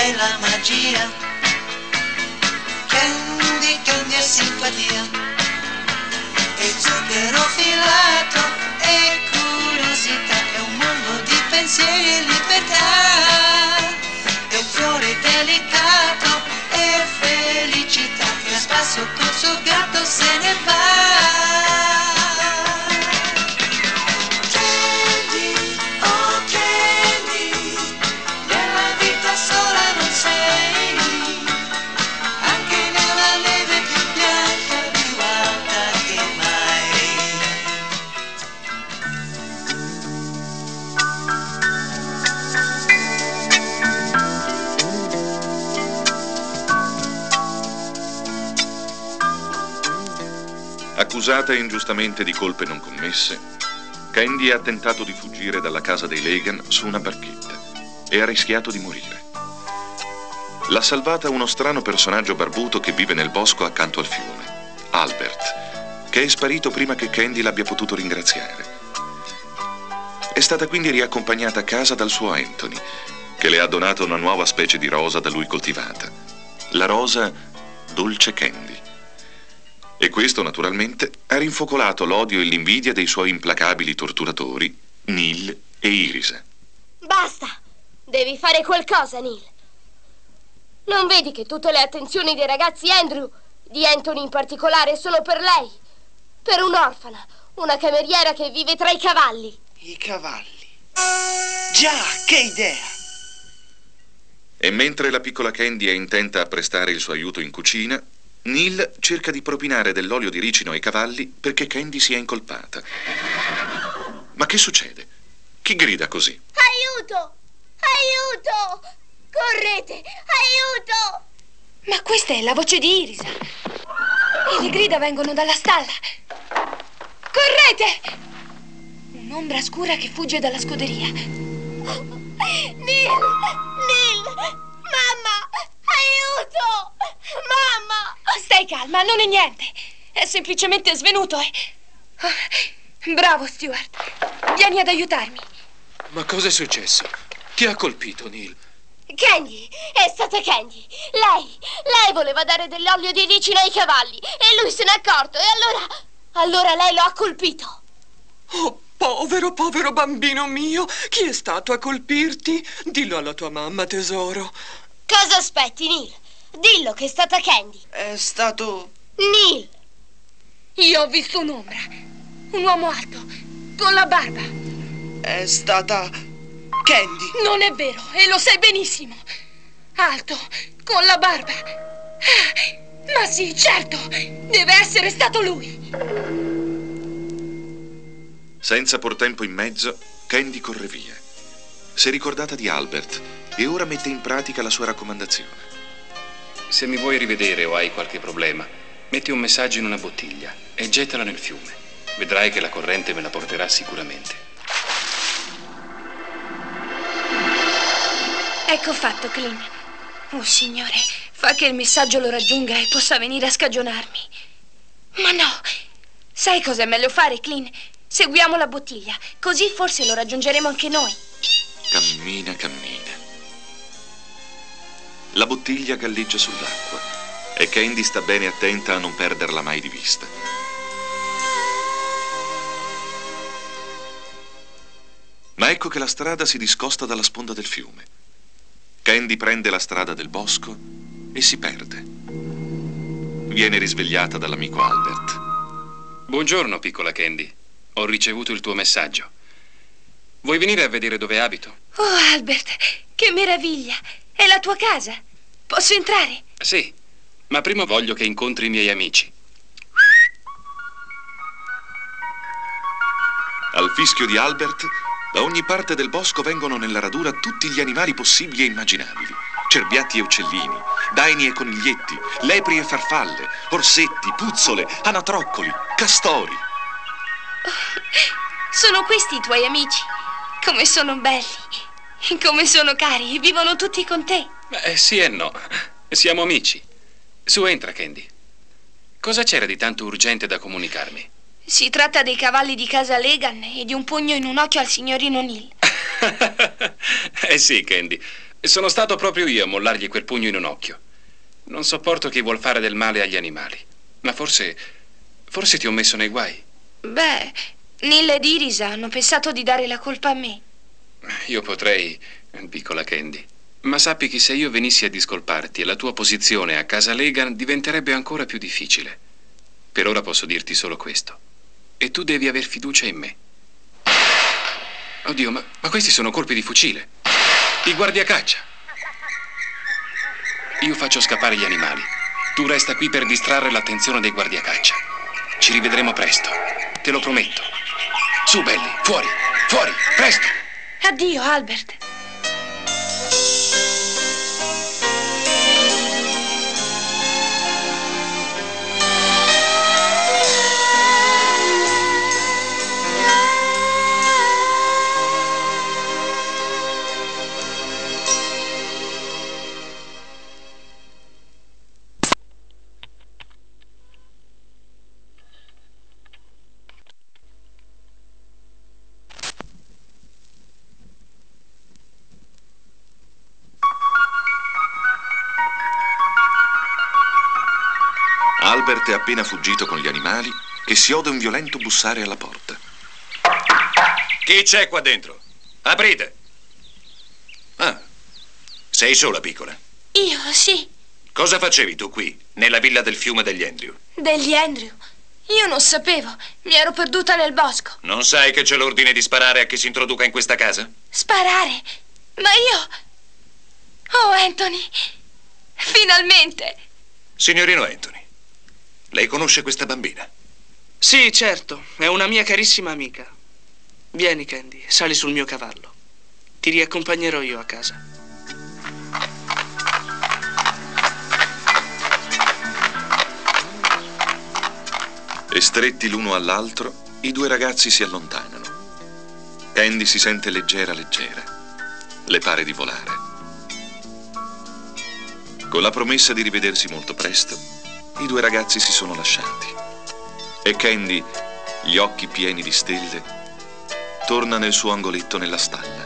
bella magia. Candy, candy è simpatia, e zucchero filato, e curiosità, è un mondo di pensieri e libertà, è un fiore delicato, e felicità, che a spasso col suo gatto se ne va. Accusata ingiustamente di colpe non commesse, Candy ha tentato di fuggire dalla casa dei Legan su una barchetta e ha rischiato di morire. L'ha salvata uno strano personaggio barbuto che vive nel bosco accanto al fiume, Albert, che è sparito prima che Candy l'abbia potuto ringraziare. È stata quindi riaccompagnata a casa dal suo Anthony, che le ha donato una nuova specie di rosa da lui coltivata, la rosa Dolce Candy. E questo, naturalmente, ha rinfocolato l'odio e l'invidia dei suoi implacabili torturatori, Neil e Irisa. Basta! Devi fare qualcosa, Neil. Non vedi che tutte le attenzioni dei ragazzi Andrew, di Anthony in particolare, sono per lei? Per un'orfana, una cameriera che vive tra i cavalli. I cavalli? Già, che idea! E mentre la piccola Candy è intenta a prestare il suo aiuto in cucina, Neil cerca di propinare dell'olio di ricino ai cavalli perché Candy sia incolpata. Ma che succede? Chi grida così? Aiuto! Aiuto! Correte! Aiuto! Ma questa è la voce di Irisa. E le grida vengono dalla stalla. Correte! Un'ombra scura che fugge dalla scuderia. Neil! Neil! Mamma! Aiuto! Mamma! Stai calma, non è niente. È semplicemente svenuto e... Bravo, Stuart. Vieni ad aiutarmi. Ma cosa è successo? Chi ha colpito Neil? Candy! È stata Candy! Lei voleva dare dell'olio di ricino ai cavalli e lui se n'è accorto e allora lei lo ha colpito. Oh, povero bambino mio. Chi è stato a colpirti? Dillo alla tua mamma, tesoro. Cosa aspetti, Neil? Dillo che è stata Candy. È stato... Neil! Io ho visto un'ombra. Un uomo alto, con la barba. È stata... Candy. Non è vero, e lo sai benissimo. Alto, con la barba. Ma sì, certo, deve essere stato lui. Senza por tempo in mezzo, Candy corre via. Si è ricordata di Albert e ora mette in pratica la sua raccomandazione. Se mi vuoi rivedere o hai qualche problema, metti un messaggio in una bottiglia e gettala nel fiume. Vedrai che la corrente me la porterà sicuramente. Ecco fatto, Clint. Oh, signore, fa che il messaggio lo raggiunga e possa venire a scagionarmi. Ma no! Sai cosa è meglio fare, Clint? Seguiamo la bottiglia, così forse lo raggiungeremo anche noi. Cammina. La bottiglia galleggia sull'acqua e Candy sta bene attenta a non perderla mai di vista. Ma ecco che la strada si discosta dalla sponda del fiume. Candy prende la strada del bosco e si perde. Viene risvegliata dall'amico Albert. Buongiorno, piccola Candy. Ho ricevuto il tuo messaggio. Vuoi venire a vedere dove abito? Oh, Albert, che meraviglia! È la tua casa. Posso entrare? Sì, ma prima voglio che incontri i miei amici. Al fischio di Albert, da ogni parte del bosco vengono nella radura tutti gli animali possibili e immaginabili. Cerbiatti e uccellini, daini e coniglietti, lepri e farfalle, orsetti, puzzole, anatroccoli, castori. Sono questi i tuoi amici? Come sono belli, come sono cari, vivono tutti con te. Sì e no, siamo amici. Su, entra, Candy. Cosa c'era di tanto urgente da comunicarmi? Si tratta dei cavalli di casa Legan e di un pugno in un occhio al signorino Neil. Sì, Candy, E sono stato proprio io a mollargli quel pugno in un occhio. Non sopporto chi vuol fare del male agli animali. Ma forse ti ho messo nei guai. Beh, Neil ed Iris hanno pensato di dare la colpa a me. Io potrei, piccola Candy. Ma sappi che se io venissi a discolparti, la tua posizione a casa Legan diventerebbe ancora più difficile. Per ora posso dirti solo questo. E tu devi aver fiducia in me. Oddio, ma questi sono colpi di fucile. I guardiacaccia. Io faccio scappare gli animali. Tu resta qui per distrarre l'attenzione dei guardiacaccia. Ci rivedremo presto. Te lo prometto. Su, belli, fuori, presto. Addio, Albert. Albert è appena fuggito con gli animali che si ode un violento bussare alla porta. Chi c'è qua dentro? Aprite! Ah, sei sola, piccola? Io, sì. Cosa facevi tu qui, nella villa del fiume degli Andrew? Degli Andrew? Io non sapevo. Mi ero perduta nel bosco. Non sai che c'è l'ordine di sparare a chi si introduca in questa casa? Sparare? Ma io... Oh, Anthony! Finalmente! Signorino Anthony, lei conosce questa bambina? Sì, certo, è una mia carissima amica. Vieni, Candy, sali sul mio cavallo. Ti riaccompagnerò io a casa. E stretti l'uno all'altro, i due ragazzi si allontanano. Candy si sente leggera. Le pare di volare. Con la promessa di rivedersi molto presto, i due ragazzi si sono lasciati. E Candy, gli occhi pieni di stelle, torna nel suo angoletto nella stalla.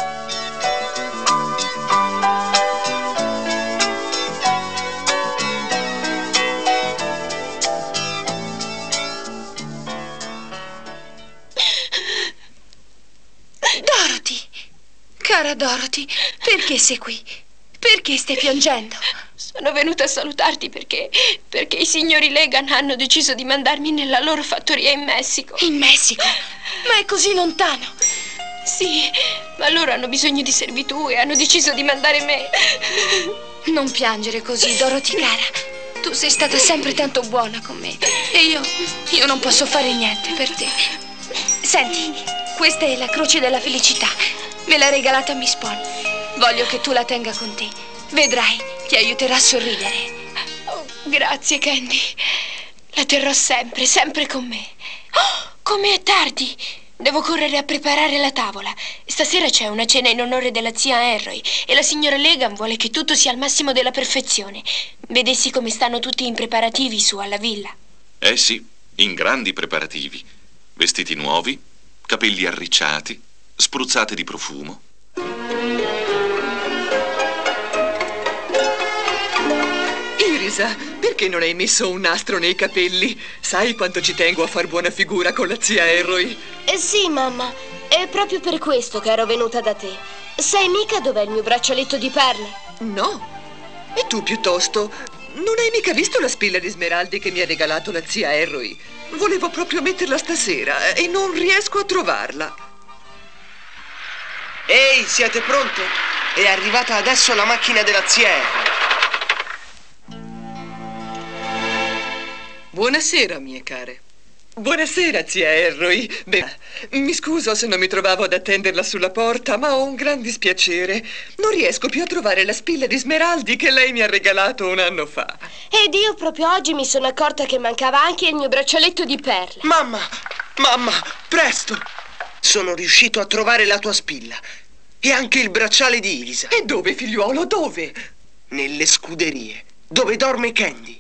Dorothy! Cara Dorothy, perché sei qui? Perché stai piangendo? Sono venuta a salutarti perché i signori Legan hanno deciso di mandarmi nella loro fattoria in Messico. In Messico? Ma è così lontano? Sì, ma loro hanno bisogno di servitù e hanno deciso di mandare me. Non piangere così, Dorothy cara. Tu sei stata sempre tanto buona con me e io non posso fare niente per te. Senti, questa è la croce della felicità. Me l'ha regalata Miss Pond. Voglio che tu la tenga con te. Vedrai, ti aiuterà a sorridere. Oh, grazie, Candy. La terrò sempre, sempre con me. Oh, come è tardi! Devo correre a preparare la tavola. Stasera c'è una cena in onore della zia Harry e la signora Legan vuole che tutto sia al massimo della perfezione. Vedessi come stanno tutti in preparativi su alla villa. Eh sì, in grandi preparativi. Vestiti nuovi, capelli arricciati, spruzzate di profumo. Irisa, perché non hai messo un nastro nei capelli? Sai quanto ci tengo a far buona figura con la zia Harry? Sì, mamma. È proprio per questo che ero venuta da te. Sai mica dov'è il mio braccialetto di perle? No. E tu piuttosto, non hai mica visto la spilla di smeraldi che mi ha regalato la zia Harry? Volevo proprio metterla stasera e non riesco a trovarla. Ehi, siete pronte? È arrivata adesso la macchina della zia Harry. Buonasera, mie care. Buonasera, zia Harry. Beh, mi scuso se non mi trovavo ad attenderla sulla porta, ma ho un gran dispiacere. Non riesco più a trovare la spilla di smeraldi che lei mi ha regalato un anno fa. Ed io proprio oggi mi sono accorta che mancava anche il mio braccialetto di perle. Mamma, presto! Sono riuscito a trovare la tua spilla e anche il bracciale di Irisa. E dove, figliuolo, dove? Nelle scuderie, dove dorme Candy.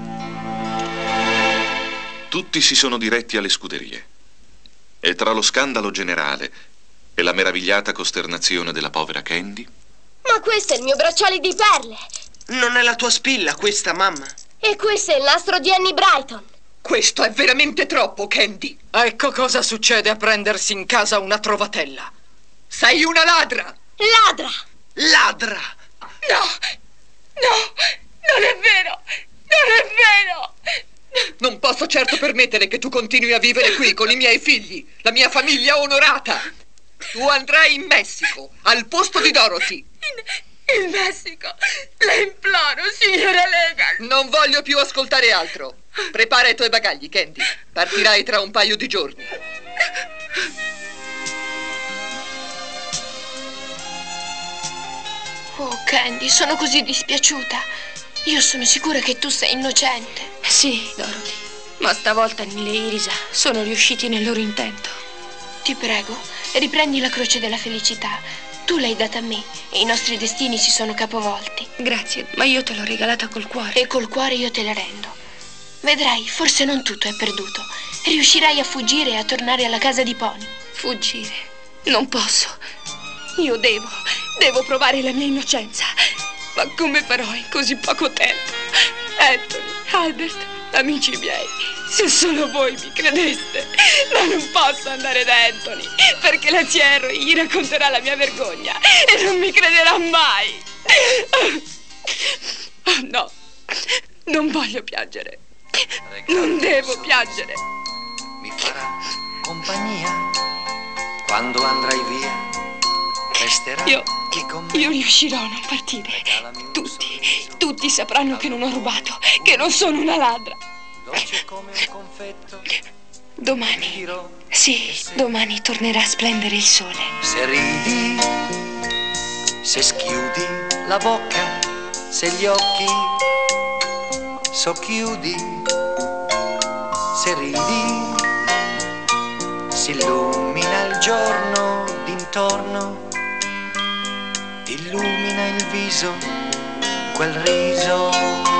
Tutti si sono diretti alle scuderie. E tra lo scandalo generale e la meravigliata costernazione della povera Candy... Ma questo è il mio bracciale di perle. Non è la tua spilla questa, mamma? E questo è il nastro di Annie Brighton. Questo è veramente troppo, Candy. Ecco cosa succede a prendersi in casa una trovatella. Sei una ladra! Ladra! Ladra! No! No! Non è vero! Non è vero! Non posso certo permettere che tu continui a vivere qui con i miei figli, la mia famiglia onorata. Tu andrai in Messico, al posto di Dorothy. In Messico! La imploro, signora Legan! Non voglio più ascoltare altro. Prepara i tuoi bagagli, Candy. Partirai tra un paio di giorni. Oh, Candy, sono così dispiaciuta. Io sono sicura che tu sei innocente. Sì, Dorothy. Ma stavolta Neil e Irisa sono riusciti nel loro intento. Ti prego, riprendi la croce della felicità. Tu l'hai data a me e i nostri destini si sono capovolti. Grazie, ma io te l'ho regalata col cuore. E col cuore io te la rendo. Vedrai, forse non tutto è perduto. Riuscirai a fuggire e a tornare alla casa di Pony. Fuggire? Non posso. Io devo provare la mia innocenza. Ma come farò in così poco tempo? Anthony, Albert, amici miei, se solo voi mi credeste. Ma non posso andare da Anthony, perché la zia Harry gli racconterà la mia vergogna e non mi crederà mai. Oh, no, non voglio piangere. Non devo piangere. Mi farà compagnia quando andrai via. Resterà qui con me. Io riuscirò a non partire. Tutti sapranno che non ho rubato, che non sono una ladra. Dolce come un confetto. Domani, sì, domani tornerà a splendere il sole. Se ridi, se schiudi la bocca, se gli occhi socchiudi, se ridi, si illumina il giorno d'intorno, illumina il viso, quel riso.